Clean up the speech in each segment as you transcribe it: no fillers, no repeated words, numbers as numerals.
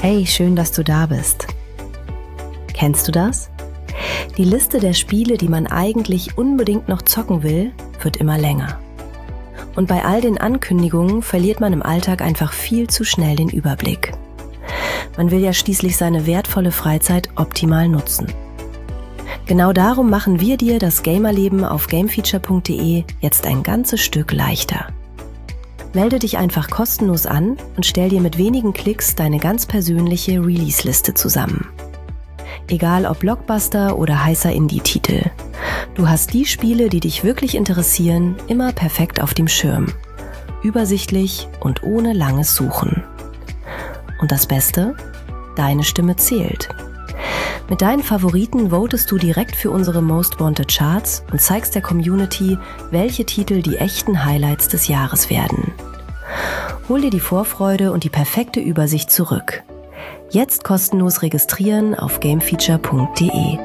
Hey, schön, dass du da bist. Kennst du das? Die Liste der Spiele, die man eigentlich unbedingt noch zocken will, wird immer länger. Und bei all den Ankündigungen verliert man im Alltag einfach viel zu schnell den Überblick. Man will ja schließlich seine wertvolle Freizeit optimal nutzen. Genau darum machen wir dir das Gamerleben auf gamefeature.de jetzt ein ganzes Stück leichter. Melde dich einfach kostenlos an und stell dir mit wenigen Klicks deine ganz persönliche Release-Liste zusammen. Egal ob Blockbuster oder heißer Indie-Titel. Du hast die Spiele, die dich wirklich interessieren, immer perfekt auf dem Schirm. Übersichtlich und ohne langes Suchen. Und das Beste? Deine Stimme zählt. Mit deinen Favoriten votest du direkt für unsere Most Wanted Charts und zeigst der Community, welche Titel die echten Highlights des Jahres werden. Hol dir die Vorfreude und die perfekte Übersicht zurück. Jetzt kostenlos registrieren auf gamefeature.de.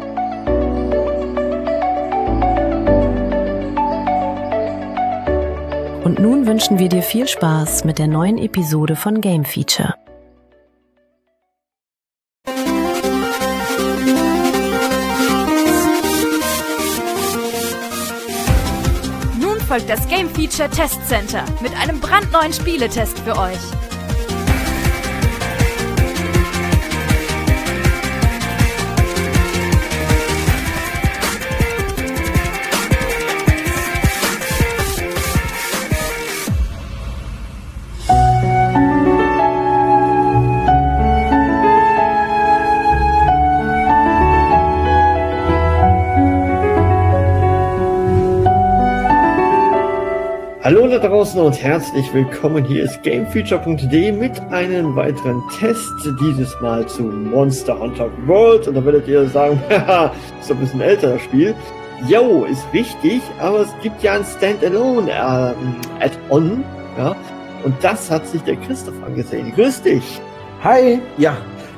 Und nun wünschen wir dir viel Spaß mit der neuen Episode von Game Feature. Folgt das Game Feature Test Center mit einem brandneuen Spieletest für euch. Hallo da draußen und herzlich willkommen. Hier ist gamefeature.de mit einem weiteren Test, dieses Mal zu Monster Hunter World. Und da werdet ihr sagen, haha, ist doch ein bisschen älter das Spiel. Jo, ist richtig, aber es gibt ja ein Standalone Add-on, ja. Und das hat sich der Christoph angesehen. Grüß dich. Hi. Ja.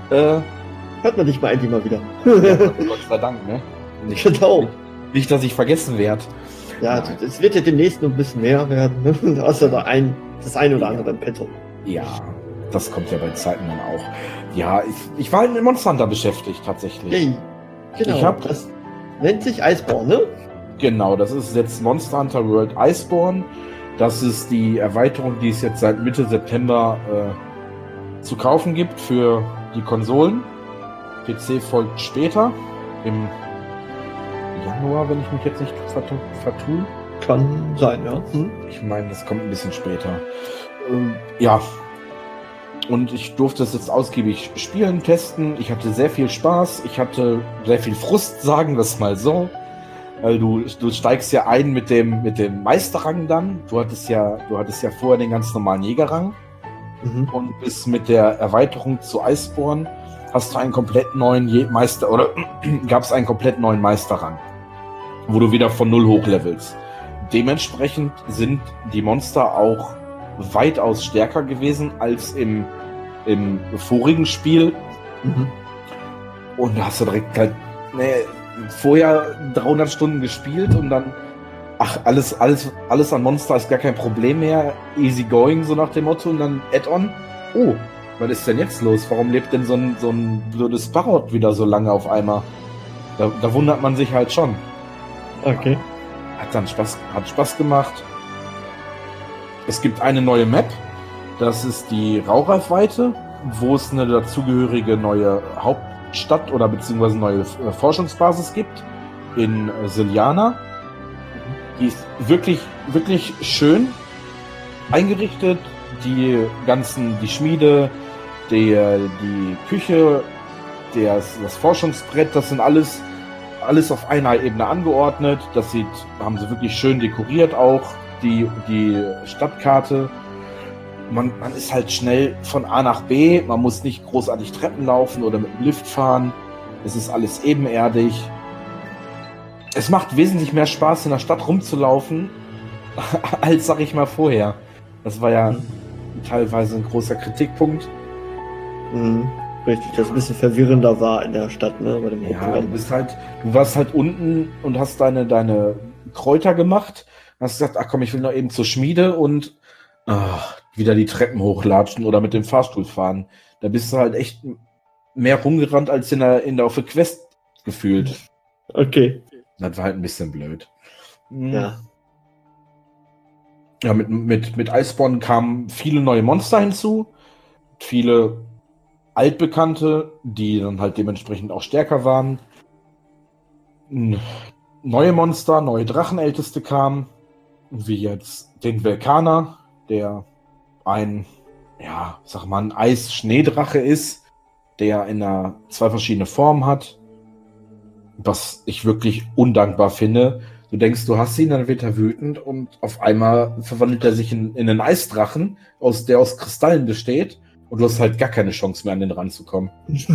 Hört man dich mal endlich mal wieder. Ja, Gott sei Dank, ne? Genau. Nicht, dass ich vergessen werde. Ja, es wird ja demnächst noch ein bisschen mehr werden, ne? Außer das eine oder andere im Petto. Ja, das kommt ja bei Zeiten dann auch. Ja, ich war mit Monster Hunter beschäftigt, tatsächlich. Hey, genau, das nennt sich Iceborne, ne? Genau, das ist jetzt Monster Hunter World Iceborne. Das ist die Erweiterung, die es jetzt seit Mitte September zu kaufen gibt für die Konsolen. PC folgt später, im Januar, wenn ich mich jetzt nicht vertue. Kann sein, ja. Ich meine, das kommt ein bisschen später. Ja. Und ich durfte es jetzt ausgiebig spielen, testen. Ich hatte sehr viel Spaß. Ich hatte sehr viel Frust, sagen wir es mal so. Weil du steigst ja ein mit dem Meisterrang dann. Du hattest ja vorher den ganz normalen Jägerrang. Und bis mit der Erweiterung zu Iceborne hast du einen komplett neuen gab es einen komplett neuen Meisterrang, wo du wieder von 0 hochlevelst. Dementsprechend sind die Monster auch weitaus stärker gewesen als im vorigen Spiel. Und da hast du direkt halt vorher 300 Stunden gespielt und dann alles an Monster ist gar kein Problem mehr, easy going, so nach dem Motto, und dann Add-on. Oh, was ist denn jetzt los? Warum lebt denn so ein blödes Parrot wieder so lange auf einmal? Da wundert man sich halt schon. Okay. Hat Spaß gemacht. Es gibt eine neue Map. Das ist die Raureifweite, wo es eine dazugehörige neue Hauptstadt oder beziehungsweise neue Forschungsbasis gibt in Siliana. Die ist wirklich, wirklich schön eingerichtet. Die Schmiede, die Küche, das Forschungsbrett, das sind alles auf einer Ebene angeordnet. Haben sie wirklich schön dekoriert auch. Die Stadtkarte. Man ist halt schnell von A nach B. Man muss nicht großartig Treppen laufen oder mit dem Lift fahren. Es ist alles ebenerdig. Es macht wesentlich mehr Spaß, in der Stadt rumzulaufen, als, sag ich mal, vorher. Das war ja teilweise ein großer Kritikpunkt. Richtig, dass es ein bisschen verwirrender war in der Stadt, ne? Bei dem du warst halt unten und hast deine Kräuter gemacht. Hast gesagt, ach komm, ich will noch eben zur Schmiede und wieder die Treppen hochlatschen oder mit dem Fahrstuhl fahren. Da bist du halt echt mehr rumgerannt als auf der Quest gefühlt. Okay. Das war halt ein bisschen blöd. Ja. Ja, mit Iceborne kamen viele neue Monster hinzu, viele altbekannte, die dann halt dementsprechend auch stärker waren. Neue Monster, neue Drachenälteste kamen, wie jetzt den Velkaner, der ein Eis-Schneedrache ist, der in zwei verschiedene Formen hat, was ich wirklich undankbar finde. Du denkst, du hast ihn, dann wird er wütend und auf einmal verwandelt er sich in einen Eisdrachen, der aus Kristallen besteht, und du hast halt gar keine Chance mehr, an den ranzukommen.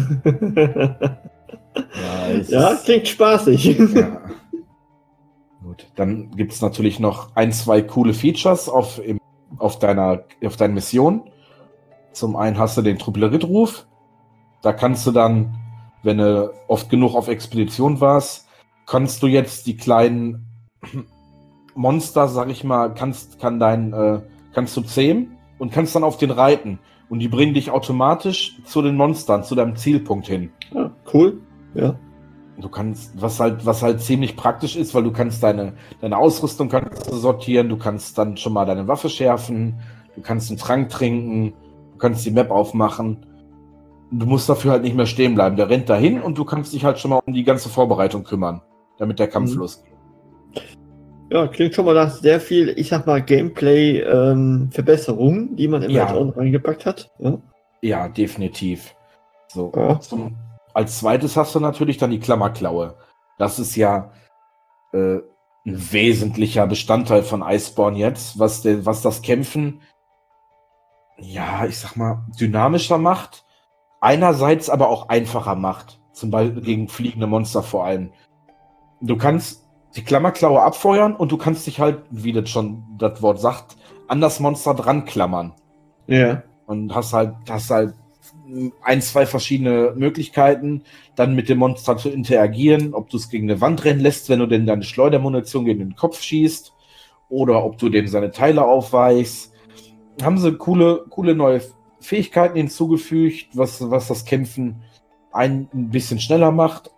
Ja, klingt spaßig. Ja. Gut, dann gibt es natürlich noch ein, zwei coole Features auf deiner Mission. Zum einen hast du den Trupplerit-Ruf. Da kannst du dann, wenn du oft genug auf Expedition warst, kannst du jetzt die kleinen Monster, sag ich mal, kannst du zähmen und kannst dann auf den reiten. Und die bringen dich automatisch zu den Monstern, zu deinem Zielpunkt hin. Ja, cool. Ja. Du kannst, was halt ziemlich praktisch ist, weil du kannst deine Ausrüstung kannst du sortieren, du kannst dann schon mal deine Waffe schärfen, du kannst einen Trank trinken, du kannst die Map aufmachen. Du musst dafür halt nicht mehr stehen bleiben. Der rennt dahin und du kannst dich halt schon mal um die ganze Vorbereitung kümmern, damit der Kampf losgeht. Ja, klingt schon mal nach sehr viel, ich sag mal, Gameplay-Verbesserungen, die man im Add-on reingepackt hat. Ja, ja, definitiv. So. Ja. Als zweites hast du natürlich dann die Klammerklaue. Das ist ja ein wesentlicher Bestandteil von Iceborne jetzt, was das Kämpfen, ja, ich sag mal, dynamischer macht, einerseits aber auch einfacher macht. Zum Beispiel gegen fliegende Monster vor allem. Du kannst die Klammerklaue abfeuern und du kannst dich halt, wie das schon das Wort sagt, an das Monster dran klammern. Ja. Und hast halt ein, zwei verschiedene Möglichkeiten, dann mit dem Monster zu interagieren, ob du es gegen eine Wand rennen lässt, wenn du denn deine Schleudermunition gegen den Kopf schießt, oder ob du dem seine Teile aufweichst. Haben sie coole neue Fähigkeiten hinzugefügt, was das Kämpfen ein bisschen schneller macht.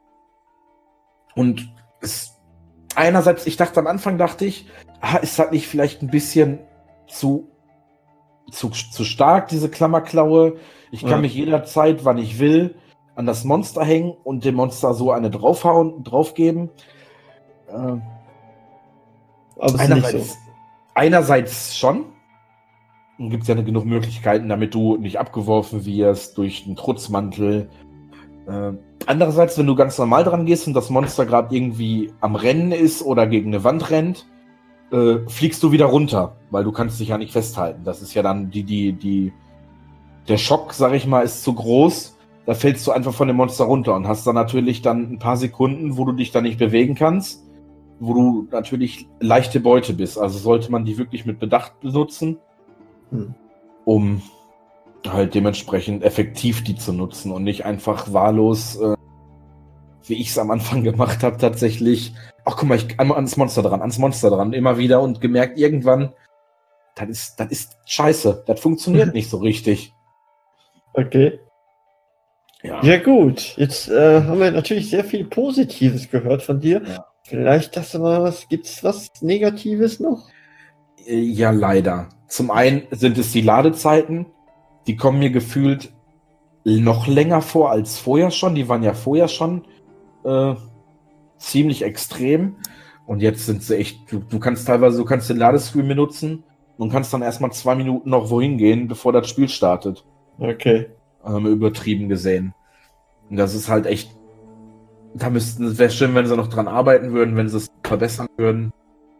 Und einerseits, dachte ich, ist das nicht vielleicht ein bisschen zu stark, diese Klammerklaue? Ich kann mich jederzeit, wann ich will, an das Monster hängen und dem Monster so eine draufgeben. Aber ist nicht so. Einerseits schon. Dann gibt es ja genug Möglichkeiten, damit du nicht abgeworfen wirst durch einen Trutzmantel. Andererseits, wenn du ganz normal dran gehst und das Monster gerade irgendwie am Rennen ist oder gegen eine Wand rennt, fliegst du wieder runter, weil du kannst dich ja nicht festhalten. Das ist ja dann der Schock, sag ich mal, ist zu groß. Da fällst du einfach von dem Monster runter und hast dann natürlich dann ein paar Sekunden, wo du dich dann nicht bewegen kannst, wo du natürlich leichte Beute bist. Also sollte man die wirklich mit Bedacht benutzen, um halt dementsprechend effektiv die zu nutzen und nicht einfach wahllos, wie ich es am Anfang gemacht habe, tatsächlich, ach guck mal, ich einmal ans Monster dran, immer wieder und gemerkt, irgendwann, das ist scheiße, das funktioniert nicht so richtig. Okay. Ja gut, jetzt haben wir natürlich sehr viel Positives gehört von dir. Ja. Vielleicht gibt's was Negatives noch? Ja, leider. Zum einen sind es die Ladezeiten, die kommen mir gefühlt noch länger vor als vorher schon. Die waren ja vorher schon ziemlich extrem. Und jetzt sind sie echt, du kannst den Ladescreen benutzen und kannst dann erstmal 2 Minuten noch wohin gehen, bevor das Spiel startet. Okay. Übertrieben gesehen. Und das ist halt echt, wäre schön, wenn sie noch dran arbeiten würden, wenn sie es verbessern würden.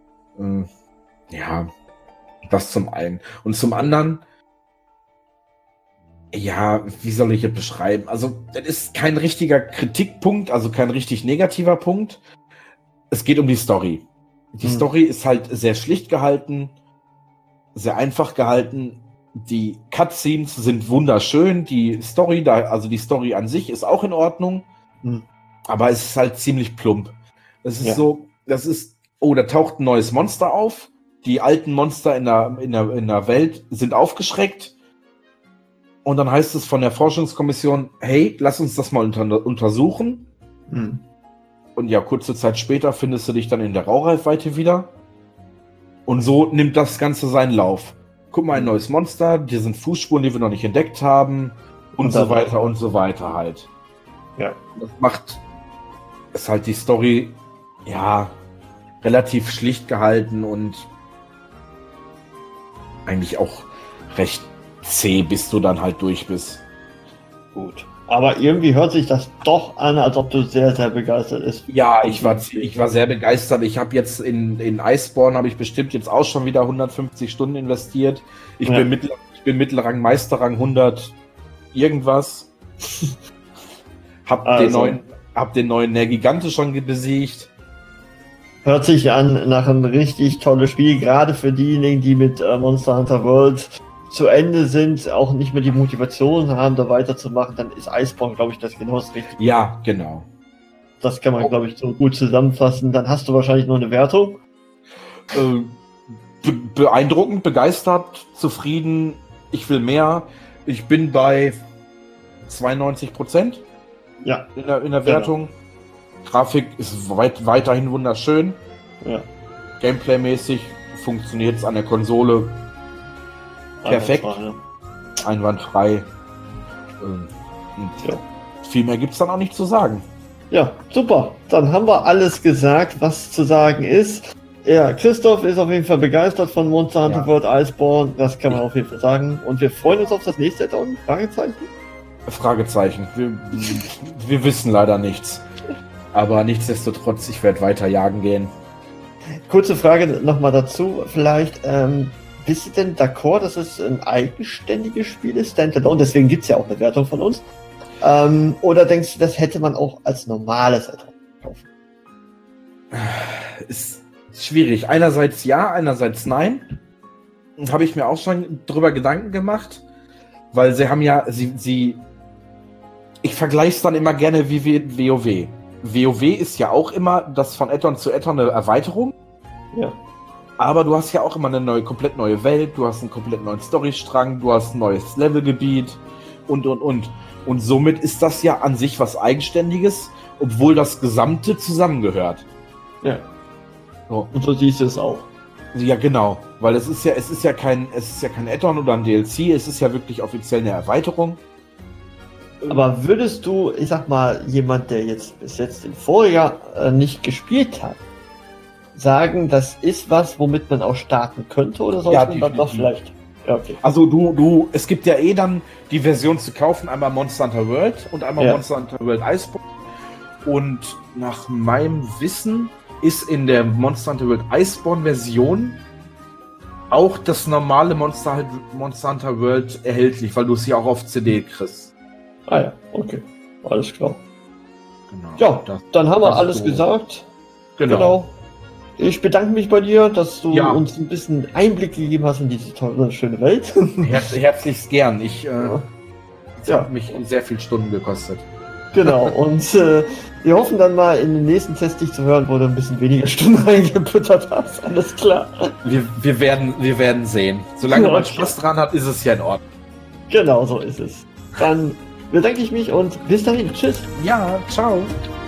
Ja, das zum einen. Und zum anderen, ja, wie soll ich es beschreiben? Also, das ist kein richtiger Kritikpunkt, also kein richtig negativer Punkt. Es geht um die Story. Die Story ist halt sehr schlicht gehalten, sehr einfach gehalten. Die Cutscenes sind wunderschön. Die Story an sich ist auch in Ordnung. Aber es ist halt ziemlich plump. Es ist da taucht ein neues Monster auf. die alten Monster in der Welt sind aufgeschreckt. Und dann heißt es von der Forschungskommission, hey, lass uns das mal untersuchen. Hm. Und ja, kurze Zeit später findest du dich dann in der Raureifweite wieder. Und so nimmt das Ganze seinen Lauf. Guck mal, ein neues Monster, hier sind Fußspuren, die wir noch nicht entdeckt haben. Und so weiter und so weiter halt. Ja. Ist halt die Story, ja, relativ schlicht gehalten und eigentlich auch recht zäh, bis du dann halt durch bist. Gut. Aber irgendwie hört sich das doch an, als ob du sehr, sehr begeistert bist. Ja, ich war sehr begeistert. Ich habe jetzt in Iceborne habe ich bestimmt jetzt auch schon wieder 150 Stunden investiert. Ich bin Mittelrang, Meisterrang 100 irgendwas. Hab den neuen Nergigante schon besiegt. Hört sich an nach einem richtig tolles Spiel, gerade für diejenigen, die mit Monster Hunter World zu Ende sind, auch nicht mehr die Motivation haben, da weiterzumachen, dann ist Iceborne, glaube ich, das genau das Richtige. Ja, genau. Das kann man, glaube ich, so gut zusammenfassen. Dann hast du wahrscheinlich noch eine Wertung. Beeindruckend, begeistert, zufrieden. Ich will mehr. Ich bin bei 92%. Ja. In der Wertung. Genau. Grafik ist weiterhin wunderschön. Ja. Gameplay-mäßig funktioniert es an der Konsole perfekt. Einwandfrei. Ja. Viel mehr gibt es dann auch nicht zu sagen. Ja, super. Dann haben wir alles gesagt, was zu sagen ist. Ja, Christoph ist auf jeden Fall begeistert von Monster Hunter World Iceborne. Das kann man auf jeden Fall sagen. Und wir freuen uns auf das nächste Add-on? Fragezeichen? Fragezeichen. Wir wissen leider nichts. Aber nichtsdestotrotz, ich werde weiter jagen gehen. Kurze Frage nochmal dazu. Vielleicht, bist du denn d'accord, dass es ein eigenständiges Spiel ist, Standalone? Deswegen gibt es ja auch eine Wertung von uns. Oder denkst du, das hätte man auch als normales Add-on kaufen? Ist schwierig. Einerseits ja, einerseits nein. Habe ich mir auch schon drüber Gedanken gemacht. Weil sie haben ja, ich vergleiche es dann immer gerne wie WoW. WoW ist ja auch immer das von Add-on zu Add-on eine Erweiterung. Ja. Aber du hast ja auch immer eine komplett neue Welt, du hast einen komplett neuen Storystrang, du hast ein neues Levelgebiet und. Und somit ist das ja an sich was Eigenständiges, obwohl das Gesamte zusammengehört. Ja. So. Und so siehst du es auch. Ja, genau. Weil es ist ja kein Add-on oder ein DLC, es ist ja wirklich offiziell eine Erweiterung. Aber würdest du, ich sag mal, jemand, der jetzt bis jetzt im Vorjahr nicht gespielt hat, sagen, das ist was, womit man auch starten könnte, oder sollte man dann doch vielleicht... Ja, okay. Also es gibt ja dann die Version zu kaufen, einmal Monster Hunter World und einmal Monster Hunter World Iceborne. Und nach meinem Wissen ist in der Monster Hunter World Iceborne Version auch das normale Monster Hunter World erhältlich, weil du es ja auch auf CD kriegst. Ah ja, okay. Alles klar. Genau. Ja, dann haben wir alles gesagt. Genau. Ich bedanke mich bei dir, dass du uns ein bisschen Einblick gegeben hast in diese tolle, schöne Welt. Herzlichst gern. Es hat mich sehr viele Stunden gekostet. Genau, und wir hoffen dann mal in den nächsten Test dich zu hören, wo du ein bisschen weniger Stunden reingebuttert hast. Alles klar. Wir werden sehen. Solange man Spaß dran hat, ist es ja in Ordnung. Genau, so ist es. Dann bedanke ich mich und bis dahin. Tschüss. Ja, ciao.